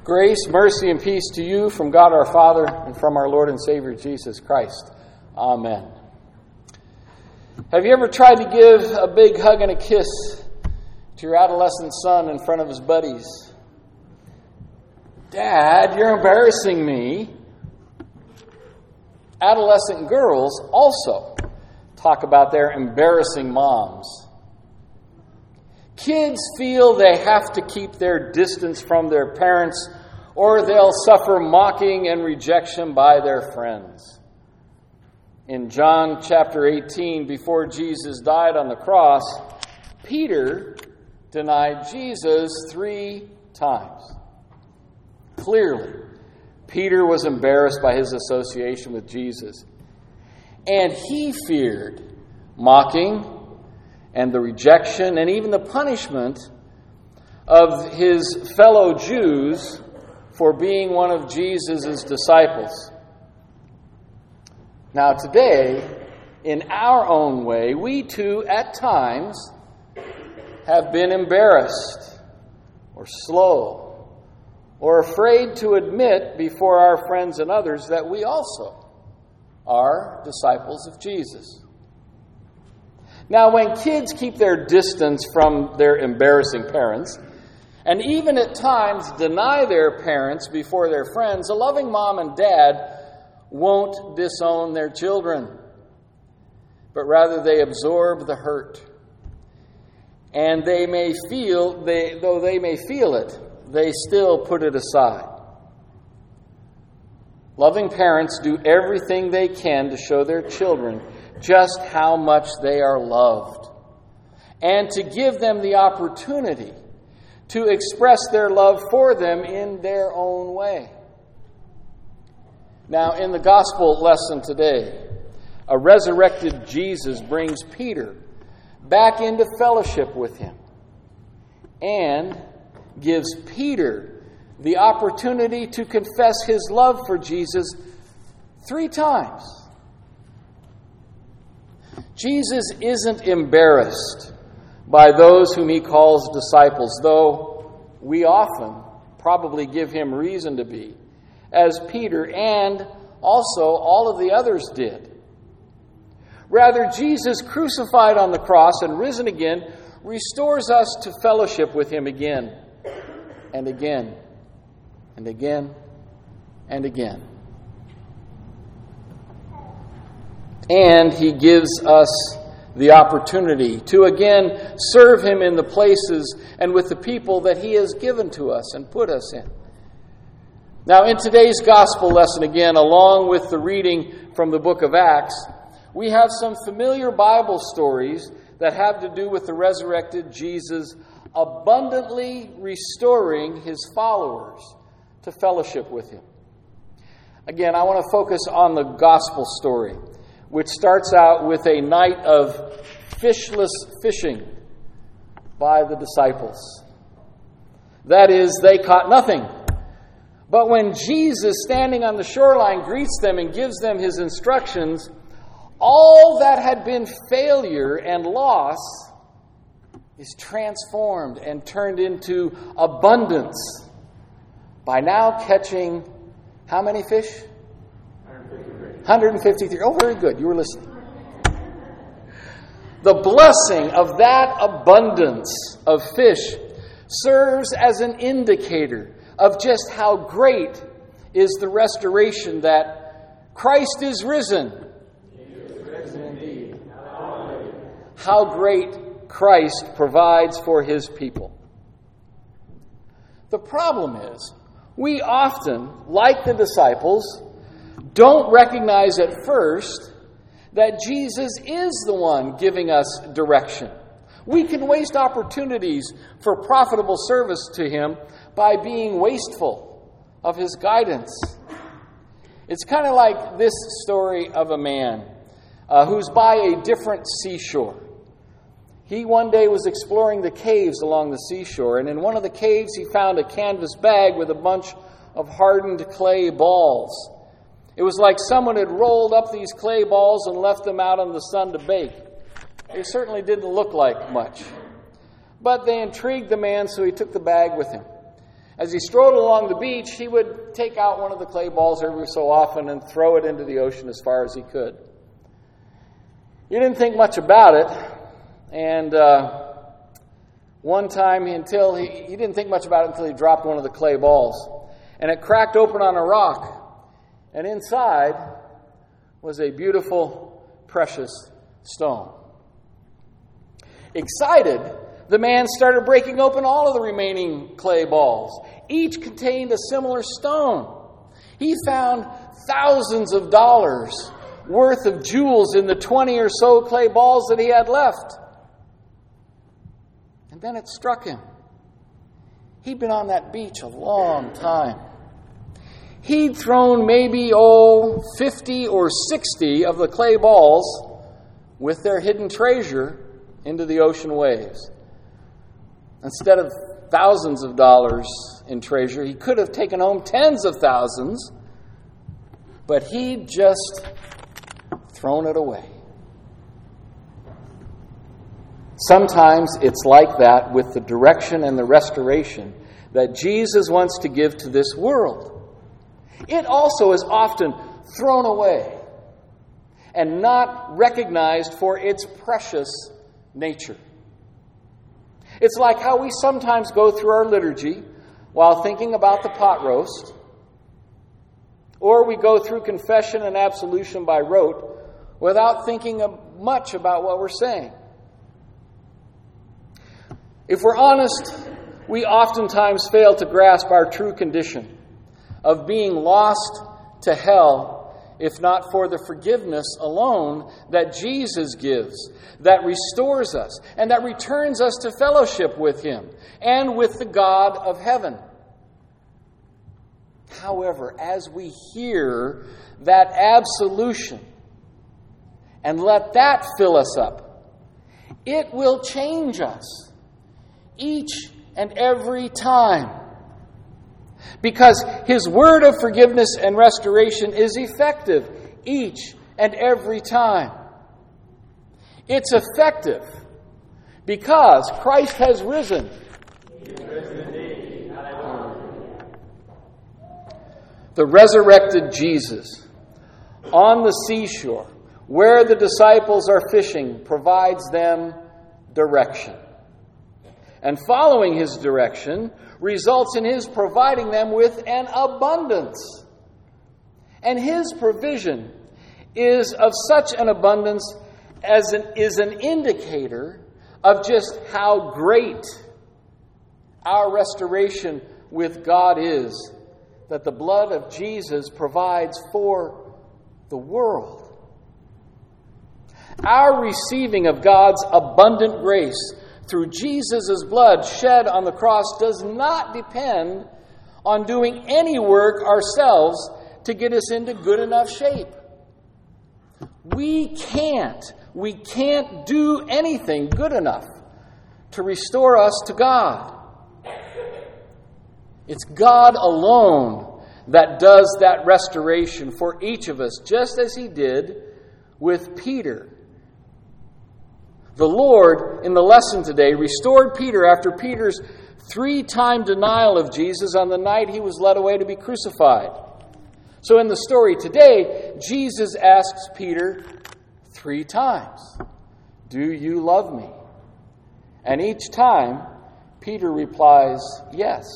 Grace, mercy, and peace to you from God our Father and from our Lord and Savior Jesus Christ. Amen. Have you ever tried to give a big hug and a kiss to your adolescent son in front of his buddies? Dad, you're embarrassing me. Adolescent girls also talk about their embarrassing moms. Kids feel they have to keep their distance from their parents or they'll suffer mocking and rejection by their friends. In John chapter 18, before Jesus died on the cross, Peter denied Jesus 3 times. Clearly, Peter was embarrassed by his association with Jesus, and he feared mocking and the rejection and even the punishment of his fellow Jews for being one of Jesus' disciples. Now today, in our own way, we too at times have been embarrassed or slow or afraid to admit before our friends and others that we also are disciples of Jesus. Now, when kids keep their distance from their embarrassing parents, and even at times deny their parents before their friends, a loving mom and dad won't disown their children, but rather they absorb the hurt. And though they may feel it, they still put it aside. Loving parents do everything they can to show their children just how much they are loved, and to give them the opportunity to express their love for them in their own way. Now, in the gospel lesson today, a resurrected Jesus brings Peter back into fellowship with him and gives Peter the opportunity to confess his love for Jesus 3 times. Jesus isn't embarrassed by those whom he calls disciples, though we often probably give him reason to be, as Peter and also all of the others did. Rather, Jesus, crucified on the cross and risen again, restores us to fellowship with him again and again and again and again. And he gives us the opportunity to again serve him in the places and with the people that he has given to us and put us in. Now, in today's gospel lesson, again, along with the reading from the book of Acts, we have some familiar Bible stories that have to do with the resurrected Jesus abundantly restoring his followers to fellowship with him. Again, I want to focus on the gospel story, which starts out with a night of fishless fishing by the disciples. That is, they caught nothing. But when Jesus, standing on the shoreline, greets them and gives them his instructions, all that had been failure and loss is transformed and turned into abundance by now catching how many fish? 153. Oh, very good. You were listening. The blessing of that abundance of fish serves as an indicator of just how great is the restoration that Christ is risen. He is risen indeed. How great Christ provides for his people. The problem is, we often, like the disciples, don't recognize at first that Jesus is the one giving us direction. We can waste opportunities for profitable service to him by being wasteful of his guidance. It's kind of like this story of a man who's by a different seashore. He one day was exploring the caves along the seashore, and in one of the caves he found a canvas bag with a bunch of hardened clay balls. It was like someone had rolled up these clay balls and left them out in the sun to bake. They certainly didn't look like much. But they intrigued the man, so he took the bag with him. As he strode along the beach, he would take out one of the clay balls every so often and throw it into the ocean as far as he could. He didn't think much about it, and one time he didn't think much about it until he dropped one of the clay balls, and it cracked open on a rock, and inside was a beautiful, precious stone. Excited, the man started breaking open all of the remaining clay balls. Each contained a similar stone. He found thousands of dollars worth of jewels in the 20 or so clay balls that he had left. And then it struck him. He'd been on that beach a long time. He'd thrown maybe, 50 or 60 of the clay balls with their hidden treasure into the ocean waves. Instead of thousands of dollars in treasure, he could have taken home tens of thousands, but he'd just thrown it away. Sometimes it's like that with the direction and the restoration that Jesus wants to give to this world. It also is often thrown away and not recognized for its precious nature. It's like how we sometimes go through our liturgy while thinking about the pot roast, or we go through confession and absolution by rote without thinking much about what we're saying. If we're honest, we oftentimes fail to grasp our true condition of being lost to hell if not for the forgiveness alone that Jesus gives, that restores us, and that returns us to fellowship with Him and with the God of heaven. However, as we hear that absolution and let that fill us up, it will change us each and every time. Because His word of forgiveness and restoration is effective each and every time. It's effective because Christ has risen. The resurrected Jesus on the seashore, where the disciples are fishing, provides them direction. And following His direction results in His providing them with an abundance. And His provision is of such an abundance as is an indicator of just how great our restoration with God is, that the blood of Jesus provides for the world. Our receiving of God's abundant grace through Jesus' blood shed on the cross does not depend on doing any work ourselves to get us into good enough shape. We can't do anything good enough to restore us to God. It's God alone that does that restoration for each of us, just as He did with Peter. The Lord, in the lesson today, restored Peter after Peter's 3-time denial of Jesus on the night he was led away to be crucified. So in the story today, Jesus asks Peter 3 times, "Do you love me?" And each time, Peter replies, "Yes."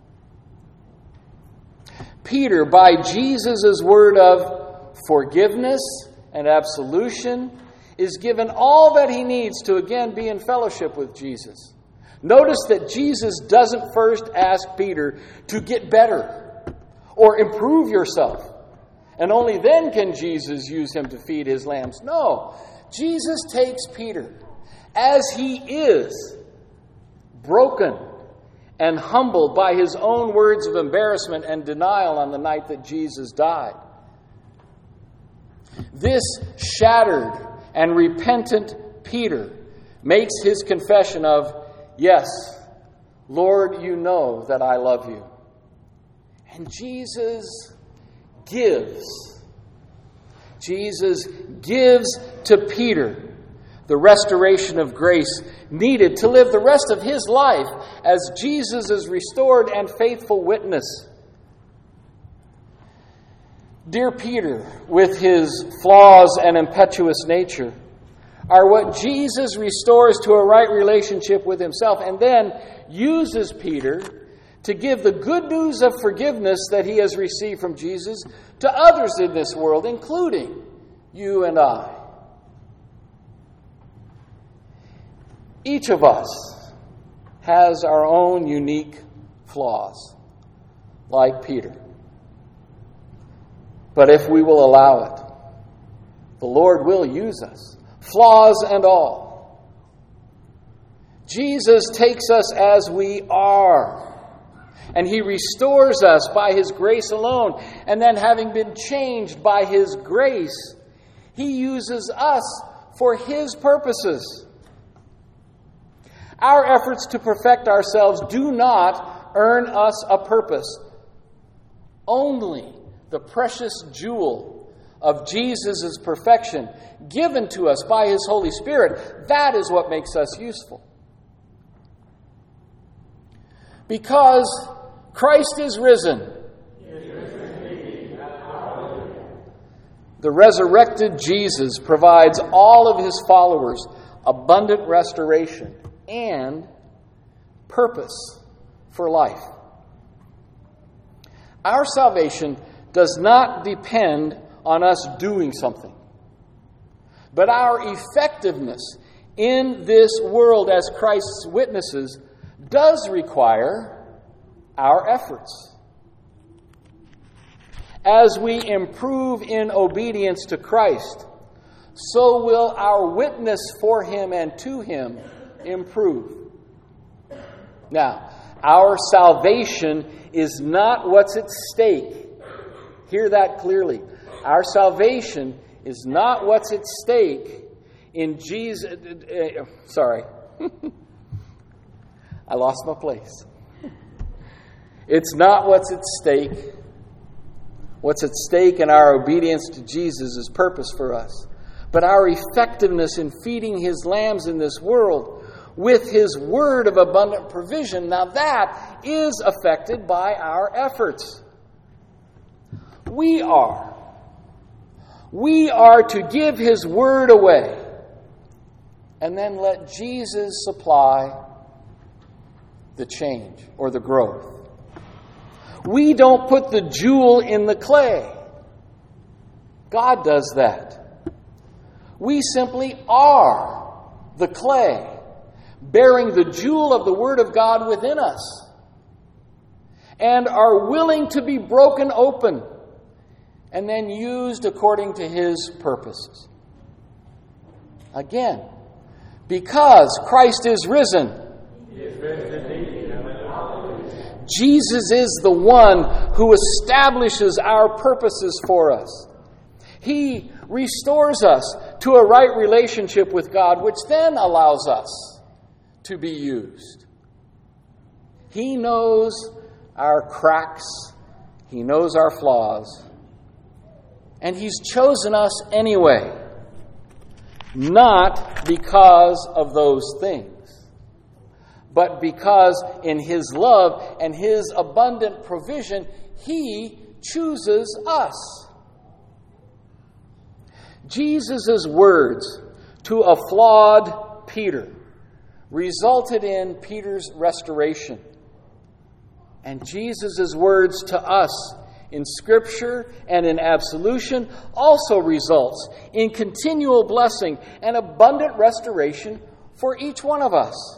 Peter, by Jesus' word of forgiveness and absolution, is given all that he needs to again be in fellowship with Jesus. Notice that Jesus doesn't first ask Peter to get better or improve yourself, and only then can Jesus use him to feed his lambs. No, Jesus takes Peter as he is, broken and humbled by his own words of embarrassment and denial on the night that Jesus died. This shattered and repentant Peter makes his confession of, "Yes, Lord, you know that I love you." And Jesus gives to Peter the restoration of grace needed to live the rest of his life as Jesus' restored and faithful witness. Dear Peter, with his flaws and impetuous nature, are what Jesus restores to a right relationship with himself and then uses Peter to give the good news of forgiveness that he has received from Jesus to others in this world, including you and I. Each of us has our own unique flaws, like Peter. But if we will allow it, the Lord will use us, flaws and all. Jesus takes us as we are, and he restores us by his grace alone. And then, having been changed by his grace, he uses us for his purposes. Our efforts to perfect ourselves do not earn us a purpose. Only the precious jewel of Jesus' perfection given to us by his Holy Spirit, that is what makes us useful. Because Christ is risen. The resurrected Jesus provides all of his followers abundant restoration and purpose for life. Our salvation does not depend on us doing something, but our effectiveness in this world as Christ's witnesses does require our efforts. As we improve in obedience to Christ, so will our witness for him and to him improve. Now, our salvation is not what's at stake. Hear that clearly. Our salvation is not what's at stake in Jesus. Sorry. I lost my place. It's not what's at stake. What's at stake in our obedience to Jesus' purpose for us, but our effectiveness in feeding his lambs in this world with his word of abundant provision. Now that is affected by our efforts. We are to give his word away and then let Jesus supply the change or the growth. We don't put the jewel in the clay. God does that. We simply are the clay, bearing the jewel of the Word of God within us, and are willing to be broken open and then used according to his purposes. Again, because Christ is risen, Jesus is the one who establishes our purposes for us. He restores us to a right relationship with God, which then allows us to be used. He knows our cracks. He knows our flaws. And he's chosen us anyway, not because of those things, but because in his love and his abundant provision, he chooses us. Jesus' words to a flawed Peter resulted in Peter's restoration. And Jesus' words to us in Scripture and in absolution also results in continual blessing and abundant restoration for each one of us.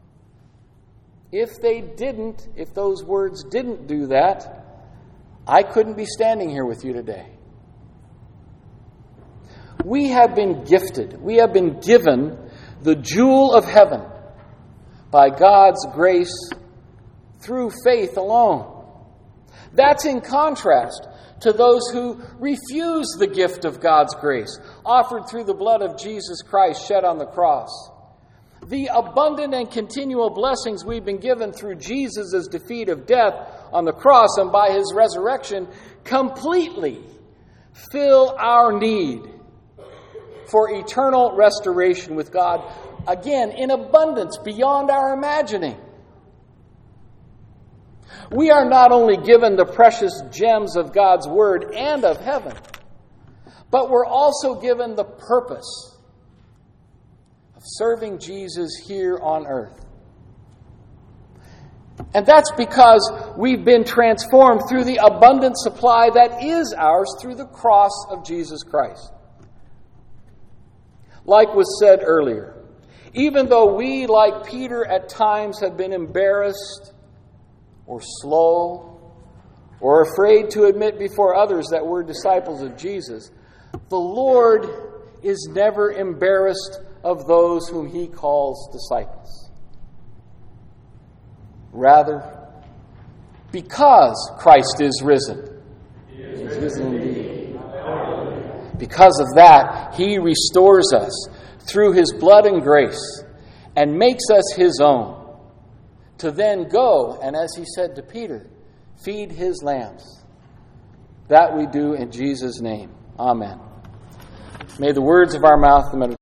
If those words didn't do that, I couldn't be standing here with you today. We have been gifted, we have been given the jewel of heaven by God's grace through faith alone. That's in contrast to those who refuse the gift of God's grace offered through the blood of Jesus Christ shed on the cross. The abundant and continual blessings we've been given through Jesus' defeat of death on the cross and by his resurrection completely fill our need for eternal restoration with God, again, in abundance beyond our imagining. We are not only given the precious gems of God's Word and of heaven, but we're also given the purpose of serving Jesus here on earth. And that's because we've been transformed through the abundant supply that is ours through the cross of Jesus Christ. Like was said earlier, even though we, like Peter, at times have been embarrassed or slow or afraid to admit before others that we're disciples of Jesus, the Lord is never embarrassed of those whom He calls disciples. Rather, because Christ is risen. He is risen indeed. Because of that, He restores us through His blood and grace and makes us His own, to then go, and as He said to Peter, feed His lambs. That we do in Jesus' name. Amen. May the words of our mouth, the